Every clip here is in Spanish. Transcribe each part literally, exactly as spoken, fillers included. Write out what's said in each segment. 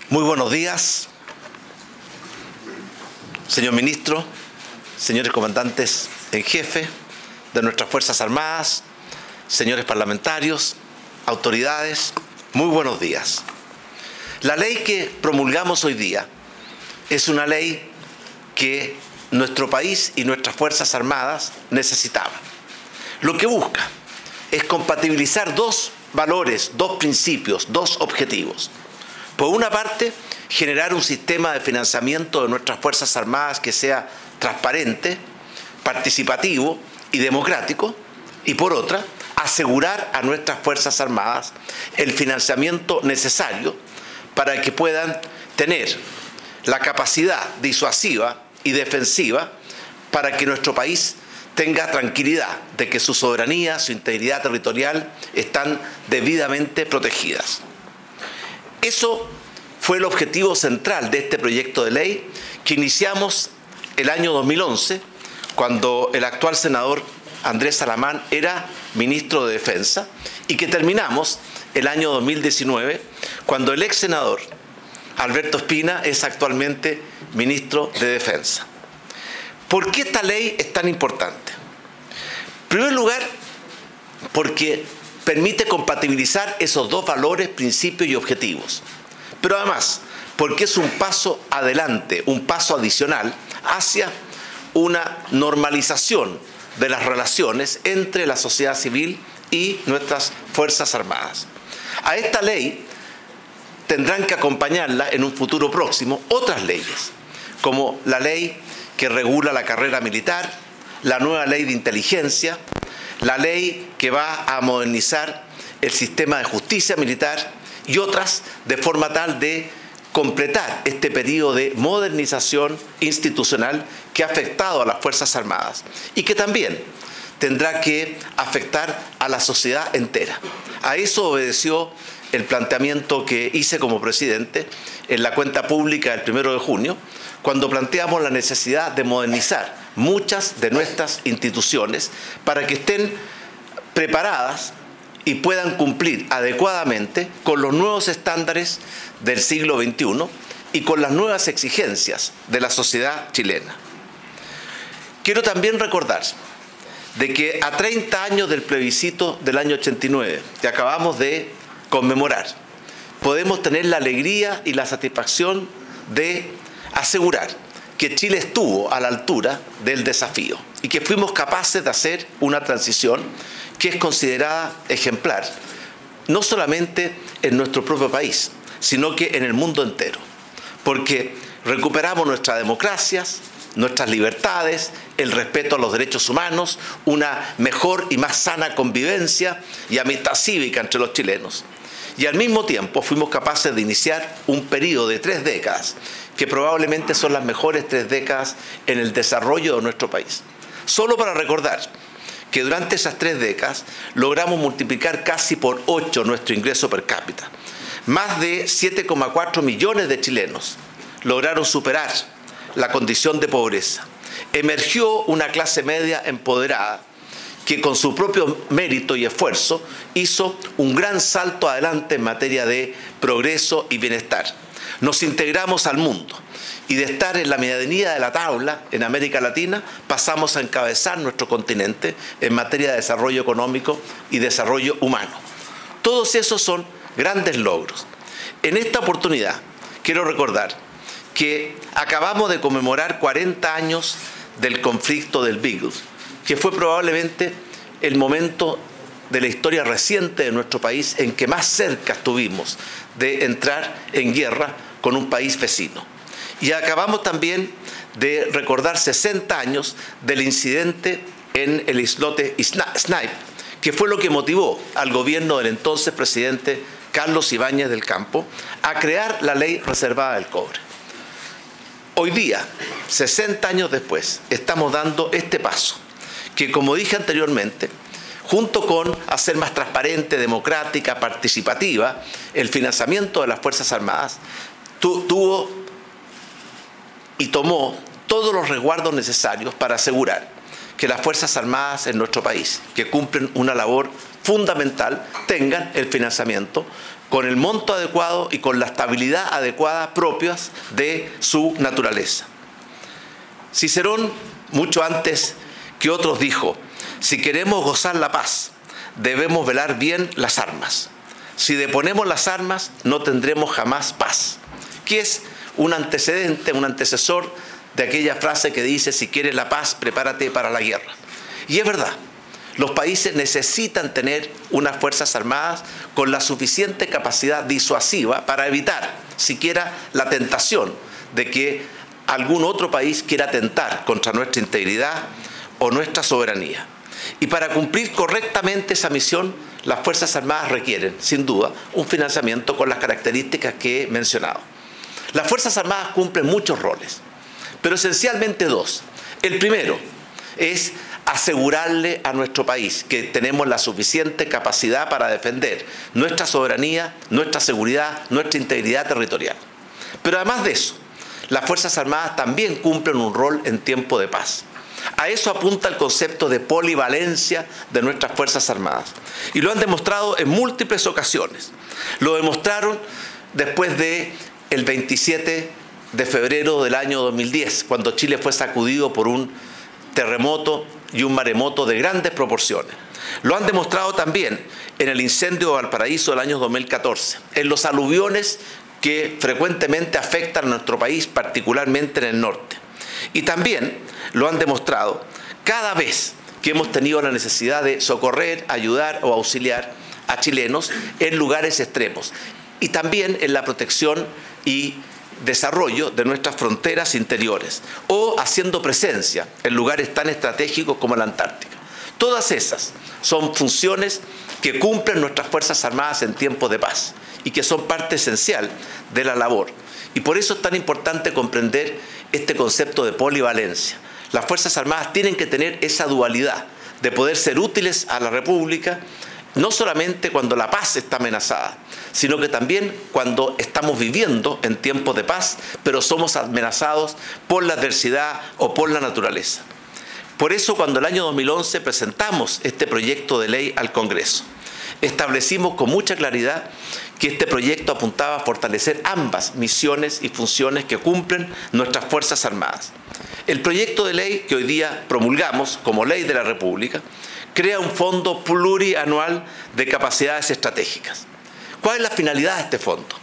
Muy buenos días, señor ministro, señores comandantes en jefe de nuestras Fuerzas Armadas, señores parlamentarios, autoridades, muy buenos días. La ley que promulgamos hoy día es una ley que nuestro país y nuestras Fuerzas Armadas necesitaban. Lo que busca es compatibilizar dos valores, dos principios, dos objetivos. Por una parte, generar un sistema de financiamiento de nuestras Fuerzas Armadas que sea transparente, participativo y democrático. Y por otra, asegurar a nuestras Fuerzas Armadas el financiamiento necesario para que puedan tener la capacidad disuasiva y defensiva para que nuestro país tenga tranquilidad de que su soberanía, su integridad territorial están debidamente protegidas. Eso fue el objetivo central de este proyecto de ley que iniciamos el año dos mil once, cuando el actual senador Andrés Salamán era ministro de Defensa, y que terminamos el año dos mil diecinueve, cuando el ex senador Alberto Espina es actualmente ministro de Defensa. ¿Por qué esta ley es tan importante? En primer lugar, porque permite compatibilizar esos dos valores, principios y objetivos. Pero además, porque es un paso adelante, un paso adicional hacia una normalización de las relaciones entre la sociedad civil y nuestras Fuerzas Armadas. A esta ley tendrán que acompañarla en un futuro próximo otras leyes, como la ley que regula la carrera militar, la nueva ley de inteligencia, la ley que va a modernizar el sistema de justicia militar y otras, de forma tal de completar este periodo de modernización institucional que ha afectado a las Fuerzas Armadas y que también tendrá que afectar a la sociedad entera. A eso obedeció el planteamiento que hice como presidente en la cuenta pública del primero de junio, cuando planteamos la necesidad de modernizar muchas de nuestras instituciones para que estén preparadas y puedan cumplir adecuadamente con los nuevos estándares del siglo veintiuno y con las nuevas exigencias de la sociedad chilena. Quiero también recordar de que a treinta años del plebiscito del año ochenta y nueve, que acabamos de conmemorar, podemos tener la alegría y la satisfacción de asegurar que Chile estuvo a la altura del desafío y que fuimos capaces de hacer una transición que es considerada ejemplar, no solamente en nuestro propio país, sino que en el mundo entero, porque recuperamos nuestras democracias, nuestras libertades, el respeto a los derechos humanos, una mejor y más sana convivencia y amistad cívica entre los chilenos. Y al mismo tiempo fuimos capaces de iniciar un periodo de tres décadas, que probablemente son las mejores tres décadas en el desarrollo de nuestro país. Solo para recordar que durante esas tres décadas logramos multiplicar casi por ocho nuestro ingreso per cápita. Más de siete coma cuatro millones de chilenos lograron superar la condición de pobreza. Emergió una clase media empoderada que con su propio mérito y esfuerzo hizo un gran salto adelante en materia de progreso y bienestar. Nos integramos al mundo y de estar en la medianía de la tabla en América Latina pasamos a encabezar nuestro continente en materia de desarrollo económico y desarrollo humano. Todos esos son grandes logros. En esta oportunidad quiero recordar que acabamos de conmemorar cuarenta años del conflicto del Beagle, que fue probablemente el momento de la historia reciente de nuestro país en que más cerca estuvimos de entrar en guerra con un país vecino. Y acabamos también de recordar sesenta años del incidente en el islote Snipe, que fue lo que motivó al gobierno del entonces presidente Carlos Ibáñez del Campo a crear la ley reservada del cobre. Hoy día, sesenta años después, estamos dando este paso, que como dije anteriormente, junto con hacer más transparente, democrática, participativa, el financiamiento de las Fuerzas Armadas, tu, tuvo y tomó todos los resguardos necesarios para asegurar que las Fuerzas Armadas en nuestro país, que cumplen una labor fundamental, tengan el financiamiento con el monto adecuado y con la estabilidad adecuada propias de su naturaleza. Cicerón, mucho antes que otros, dijo: si queremos gozar la paz, debemos velar bien las armas. Si deponemos las armas, no tendremos jamás paz. Que es un antecedente, un antecesor de aquella frase que dice: si quieres la paz, prepárate para la guerra. Y es verdad, los países necesitan tener unas fuerzas armadas con la suficiente capacidad disuasiva para evitar siquiera la tentación de que algún otro país quiera atentar contra nuestra integridad o nuestra soberanía. Y para cumplir correctamente esa misión, las Fuerzas Armadas requieren, sin duda, un financiamiento con las características que he mencionado. Las Fuerzas Armadas cumplen muchos roles, pero esencialmente dos. El primero es asegurarle a nuestro país que tenemos la suficiente capacidad para defender nuestra soberanía, nuestra seguridad, nuestra integridad territorial. Pero además de eso, las Fuerzas Armadas también cumplen un rol en tiempo de paz. A eso apunta el concepto de polivalencia de nuestras Fuerzas Armadas. Y lo han demostrado en múltiples ocasiones. Lo demostraron después del veintisiete de febrero del año dos mil diez, cuando Chile fue sacudido por un terremoto y un maremoto de grandes proporciones. Lo han demostrado también en el incendio de Valparaíso del año dos mil catorce, en los aluviones que frecuentemente afectan a nuestro país, particularmente en el norte. Y también lo han demostrado cada vez que hemos tenido la necesidad de socorrer, ayudar o auxiliar a chilenos en lugares extremos. Y también en la protección y desarrollo de nuestras fronteras interiores o haciendo presencia en lugares tan estratégicos como la Antártica. Todas esas son funciones que cumplen nuestras Fuerzas Armadas en tiempos de paz y que son parte esencial de la labor. Y por eso es tan importante comprender este concepto de polivalencia. Las Fuerzas Armadas tienen que tener esa dualidad de poder ser útiles a la República, no solamente cuando la paz está amenazada, sino que también cuando estamos viviendo en tiempos de paz, pero somos amenazados por la adversidad o por la naturaleza. Por eso, cuando el año dos mil once presentamos este proyecto de ley al Congreso, establecimos con mucha claridad que este proyecto apuntaba a fortalecer ambas misiones y funciones que cumplen nuestras Fuerzas Armadas. El proyecto de ley que hoy día promulgamos como ley de la República crea un fondo plurianual de capacidades estratégicas. ¿Cuál es la finalidad de este fondo?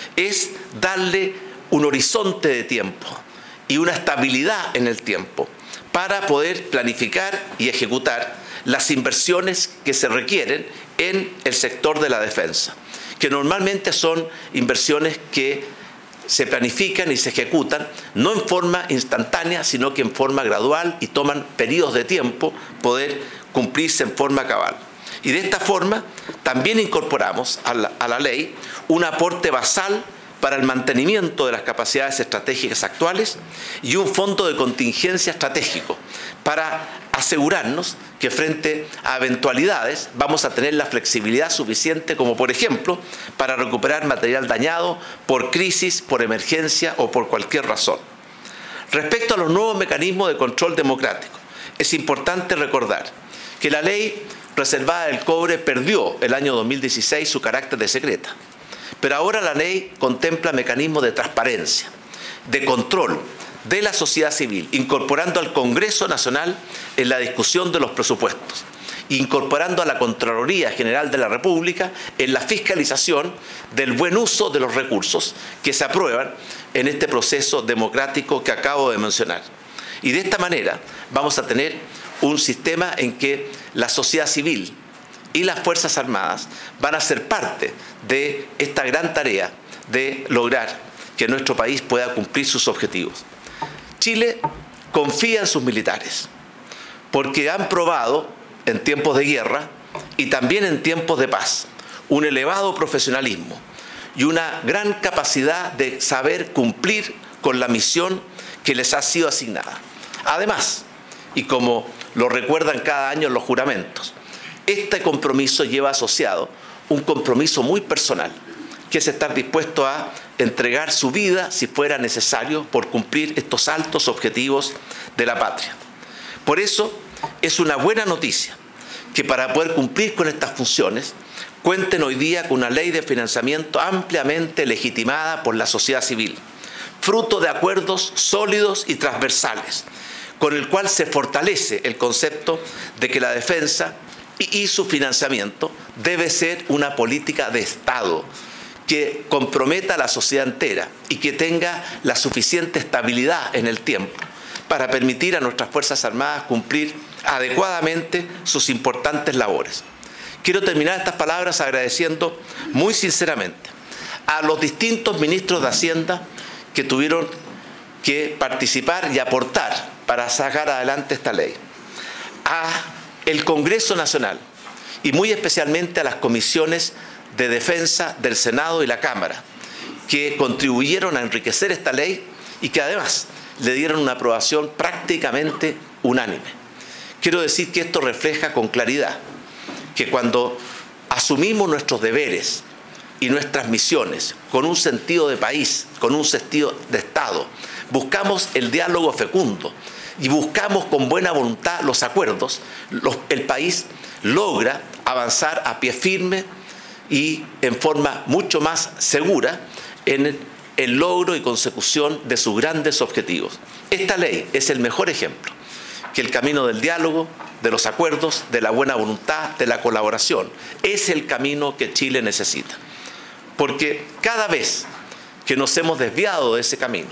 Es darle un horizonte de tiempo y una estabilidad en el tiempo para poder planificar y ejecutar las inversiones que se requieren en el sector de la defensa, que normalmente son inversiones que se planifican y se ejecutan no en forma instantánea, sino que en forma gradual y toman periodos de tiempo poder cumplirse en forma cabal. Y de esta forma también incorporamos a la, a la ley un aporte basal para el mantenimiento de las capacidades estratégicas actuales y un fondo de contingencia estratégico para asegurarnos que frente a eventualidades vamos a tener la flexibilidad suficiente, como por ejemplo para recuperar material dañado por crisis, por emergencia o por cualquier razón. Respecto a los nuevos mecanismos de control democrático, es importante recordar que la ley reservada del cobre perdió el año dos mil dieciséis su carácter de secreta. Pero ahora la ley contempla mecanismos de transparencia, de control de la sociedad civil, incorporando al Congreso Nacional en la discusión de los presupuestos, incorporando a la Contraloría General de la República en la fiscalización del buen uso de los recursos que se aprueban en este proceso democrático que acabo de mencionar. Y de esta manera vamos a tener un sistema en que la sociedad civil y las Fuerzas Armadas van a ser parte de esta gran tarea de lograr que nuestro país pueda cumplir sus objetivos. Chile confía en sus militares, porque han probado en tiempos de guerra y también en tiempos de paz un elevado profesionalismo y una gran capacidad de saber cumplir con la misión que les ha sido asignada. Además, y como lo recuerdan cada año en los juramentos, este compromiso lleva asociado un compromiso muy personal, que es estar dispuesto a entregar su vida, si fuera necesario, por cumplir estos altos objetivos de la patria. Por eso, es una buena noticia que para poder cumplir con estas funciones, cuenten hoy día con una ley de financiamiento ampliamente legitimada por la sociedad civil, fruto de acuerdos sólidos y transversales, con el cual se fortalece el concepto de que la defensa y su financiamiento debe ser una política de Estado que comprometa a la sociedad entera y que tenga la suficiente estabilidad en el tiempo para permitir a nuestras Fuerzas Armadas cumplir adecuadamente sus importantes labores. Quiero terminar estas palabras agradeciendo muy sinceramente a los distintos ministros de Hacienda que tuvieron que participar y aportar para sacar adelante esta ley, al Congreso Nacional y muy especialmente a las comisiones de defensa del Senado y la Cámara, que contribuyeron a enriquecer esta ley y que además le dieron una aprobación prácticamente unánime. Quiero decir que esto refleja con claridad que cuando asumimos nuestros deberes y nuestras misiones con un sentido de país, con un sentido de Estado, buscamos el diálogo fecundo y buscamos con buena voluntad los acuerdos, los, el país logra avanzar a pie firme y en forma mucho más segura en el logro y consecución de sus grandes objetivos. Esta ley es el mejor ejemplo que el camino del diálogo, de los acuerdos, de la buena voluntad, de la colaboración, es el camino que Chile necesita. Porque cada vez que nos hemos desviado de ese camino,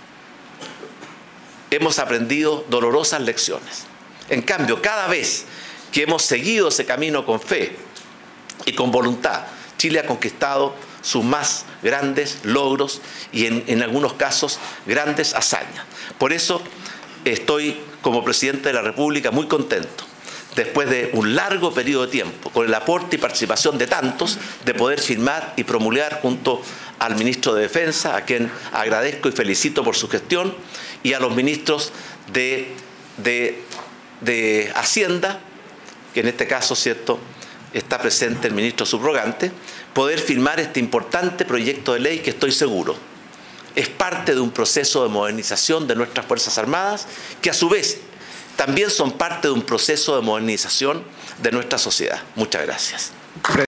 hemos aprendido dolorosas lecciones. En cambio, cada vez que hemos seguido ese camino con fe y con voluntad, Chile ha conquistado sus más grandes logros y en, en algunos casos grandes hazañas. Por eso estoy como presidente de la República muy contento, después de un largo periodo de tiempo, con el aporte y participación de tantos, de poder firmar y promulgar junto al ministro de Defensa, a quien agradezco y felicito por su gestión, y a los ministros de, de, de Hacienda, que en este caso, ¿cierto?, está presente el ministro subrogante, poder firmar este importante proyecto de ley que estoy seguro es parte de un proceso de modernización de nuestras Fuerzas Armadas, que a su vez también son parte de un proceso de modernización de nuestra sociedad. Muchas gracias.